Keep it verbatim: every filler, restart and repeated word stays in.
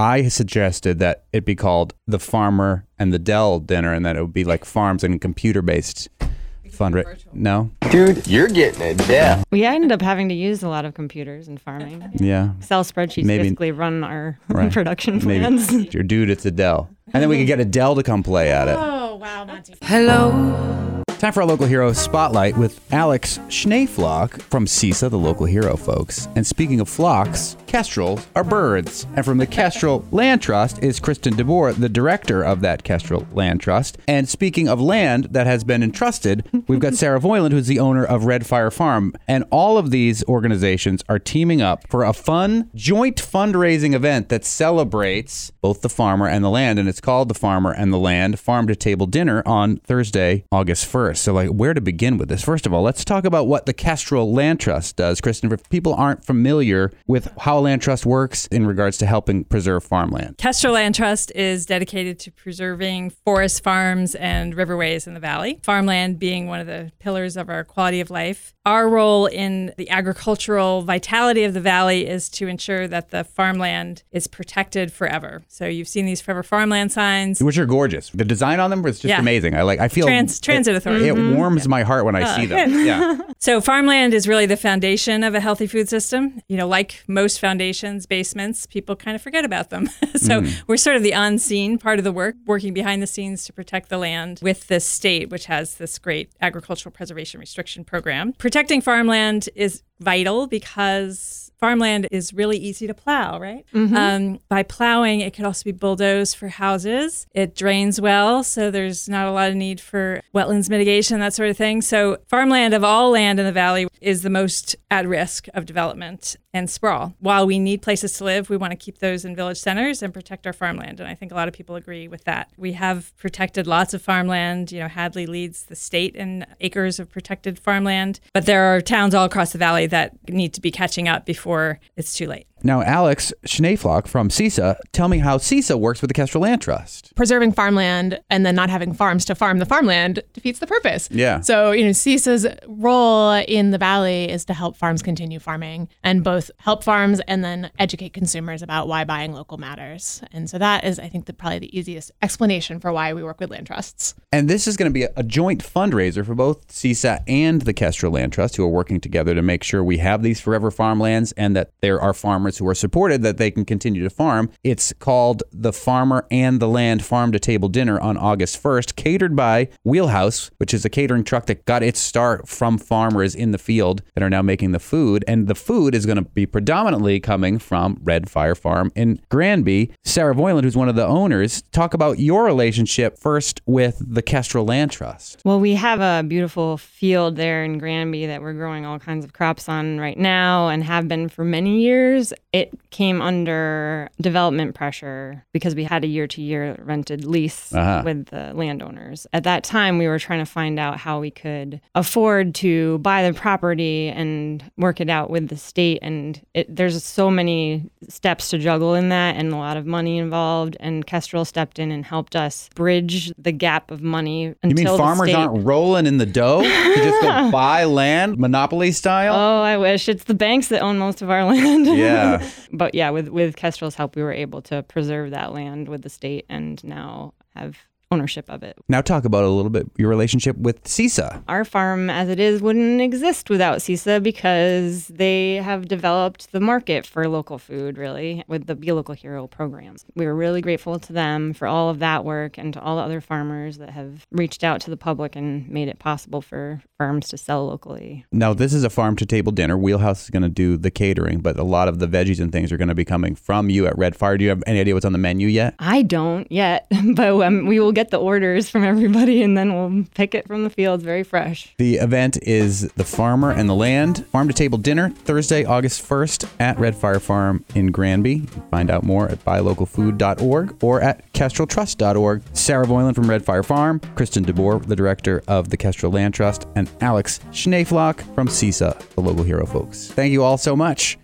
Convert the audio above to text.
I suggested that it be called the Farmer and the Dell dinner, and that it would be like farms and computer-based fundraising. No? Dude, you're getting it, yeah. We ended up having to use a lot of computers in farming. Yeah. Excel spreadsheets Maybe, basically run our right. production plans. Maybe. Your dude, it's Adele. And then we could get Adele to come play at it. Oh, wow, Monty. Hello. Time for our local hero spotlight with Alex Schneeflock from CISA, the local hero, folks. And speaking of flocks, kestrels are birds. And from the Kestrel Land Trust is Kristen DeBoer, the director of that Kestrel Land Trust. And speaking of land that has been entrusted, we've got Sarah Voiland, who's the owner of Red Fire Farm. And all of these organizations are teaming up for a fun joint fundraising event that celebrates both the farmer and the land. And it's called the Farmer and the Land Farm to Table Dinner on Thursday, August first. So, like, where to begin with this? First of all, let's talk about what the Kestrel Land Trust does. Kristen, if people aren't familiar with how a land trust works in regards to helping preserve farmland. Kestrel Land Trust is dedicated to preserving forests, farms, and riverways in the valley. Farmland being one of the pillars of our quality of life. Our role in the agricultural vitality of the valley is to ensure that the farmland is protected forever. So you've seen these forever farmland signs, which are gorgeous. The design on them was just yeah. amazing. I like. I feel Trans, Transit it, Authority. It warms my heart when I uh, see them. Yeah. So farmland is really the foundation of a healthy food system. You know, like most foundations, basements, people kind of forget about them. so mm. we're sort of the unseen part of the work, working behind the scenes to protect the land with the state, which has this great agricultural preservation restriction program. Protecting farmland is vital because farmland is really easy to plow, right? Mm-hmm. Um, by plowing, it could also be bulldozed for houses. It drains well, so there's not a lot of need for wetlands mitigation, that sort of thing. So farmland of all land in the valley is the most at risk of development and sprawl. While we need places to live, we want to keep those in village centers and protect our farmland. And I think a lot of people agree with that. We have protected lots of farmland. You know, Hadley leads the state in acres of protected farmland. But there are towns all across the valley that need to be catching up before it's too late. Now, Alex Schneeflock from CISA, tell me how CISA works with the Kestrel Land Trust. Preserving farmland and then not having farms to farm the farmland defeats the purpose. Yeah. So, you know, CISA's role in the valley is to help farms continue farming and both help farms and then educate consumers about why buying local matters. And so that is, I think, the, probably the easiest explanation for why we work with land trusts. And this is going to be a, a joint fundraiser for both CISA and the Kestrel Land Trust, who are working together to make sure we have these forever farmlands and that there are farmers who are supported that they can continue to farm. It's called the Farmer and the Land Farm to Table Dinner on August first, catered by Wheelhouse, which is a catering truck that got its start from farmers in the field that are now making the food. And the food is going to be predominantly coming from Red Fire Farm in Granby. Sarah Voiland, who's one of the owners, talk about your relationship first with the Kestrel Land Trust. Well, we have a beautiful field there in Granby that we're growing all kinds of crops on right now and have been for many years. It came under development pressure because we had a year-to-year rented lease uh-huh. with the landowners. At that time, we were trying to find out how we could afford to buy the property and work it out with the state. And it, there's so many steps to juggle in that and a lot of money involved. And Kestrel stepped in and helped us bridge the gap of money until You mean farmers the state... aren't rolling in the dough to just go buy land, monopoly style? Oh, I wish. It's the banks that own most of our land. Yeah. But yeah, with, with Kestrel's help, we were able to preserve that land with the state and now have ownership of it. Now talk about a little bit your relationship with CISA. Our farm as it is wouldn't exist without CISA because they have developed the market for local food, really, with the Be a Local Hero programs. We were really grateful to them for all of that work and to all the other farmers that have reached out to the public and made it possible for farms to sell locally. Now, this is a farm to table dinner. Wheelhouse is going to do the catering, but a lot of the veggies and things are going to be coming from you at Red Fire. Do you have any idea what's on the menu yet? I don't yet, but um, we will get the orders from everybody and then we'll pick it from the fields very fresh. The event is the Farmer and the Land Farm to Table Dinner, Thursday, August first at Red Fire Farm in Granby. You can find out more at buy local food dot org or at kestrel trust dot org. Sarah Voiland from Red Fire Farm, Kristen DeBoer, the director of the Kestrel Land Trust, and Alex Schneeflock from CISA, the local hero folks. Thank you all so much.